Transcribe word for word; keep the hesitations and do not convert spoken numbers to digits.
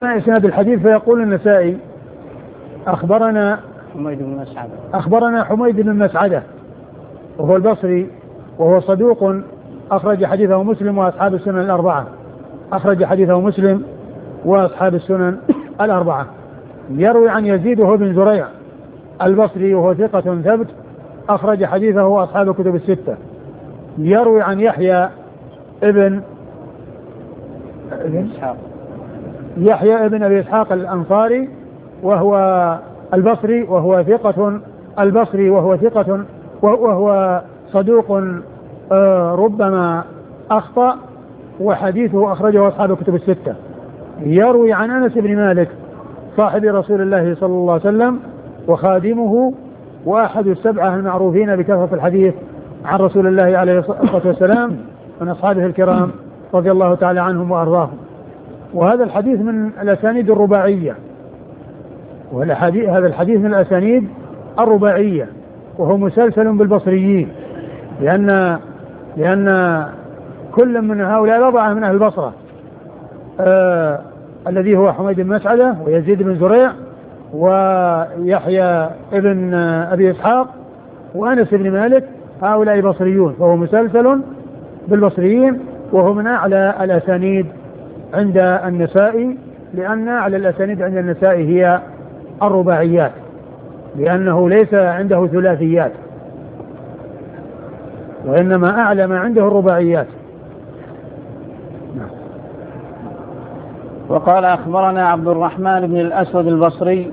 إسناد الحديث فيقول النسائي أخبرنا حميد بن مسعدة أخبرنا حميد بن مسعدة وهو البصري وهو صدوق أخرج حديثه مسلم وأصحاب السنن الأربعة أخرج حديثه مسلم وأصحاب السنن الأربعة. يروي عن يزيد وهو بن زريع البصري وهو ثقة ثبت أخرج حديثه أصحاب الكتب الستة. يروي عن يحيى ابن إسحاق يحيى ابن أبي إسحاق الأنصاري وهو البصري وهو ثقة البصري وهو ثقة وهو صدوق ربما أخطأ وحديثه أخرجه أصحاب الكتب الستة. يروي عن أنس بن مالك صاحب رسول الله صلى الله عليه وسلم وخادمه وأحد السبعة المعروفين بكثرة الحديث عن رسول الله عليه الصلاة والسلام من أصحابه الكرام رضي الله تعالى عنهم وأرضاهم. وهذا الحديث من الأسانيد الرباعية وهذا الحديث من الأسانيد الرباعية وهو مسلسل بالبصريين لأن لأن كل من هؤلاء الأربعة من أهل البصرة آه الذي هو حميد بن مسعدة ويزيد بن زريع ويحيى ابن أبي إسحاق وأنس بن مالك هؤلاء بصريون فهو مسلسل بالبصريين وهو من أعلى الأسانيد عند النسائي لأن أعلى الأسانيد عند النسائي هي الرباعيات لأنه ليس عنده ثلاثيات وإنما أعلى ما عنده الرباعيات. وقال أخبرنا عبد الرحمن بن الأسود البصري